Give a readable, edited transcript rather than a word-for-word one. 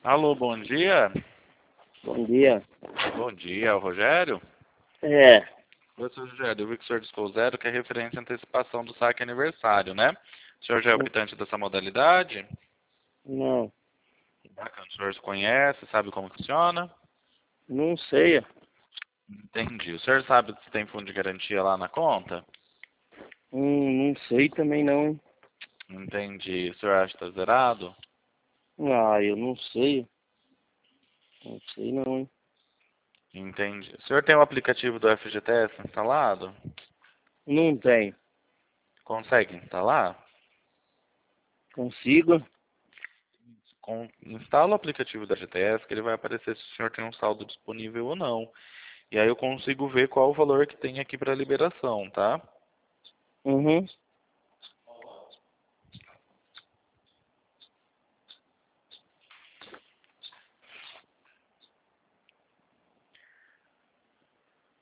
Alô, bom dia. Bom dia. Bom dia, é o Rogério? É, Oi, seu Rogério, eu vi que o senhor discou zero, que é referência à antecipação do saque aniversário, né? O senhor já é optante dessa modalidade? não, Bacana, o senhor se conhece, sabe como funciona? não sei. Entendi. O senhor sabe se tem fundo de garantia lá na conta? Não sei também não, hein? Entendi. O senhor acha que está zerado? Ah, eu não sei. Não sei não, hein? Entendi. O senhor tem o aplicativo do FGTS instalado? Não tem. Consegue instalar? Consigo? Instala o aplicativo da FGTS, que ele vai aparecer se o senhor tem um saldo disponível ou não. E aí eu consigo ver qual o valor que tem aqui para liberação, tá? Uhum.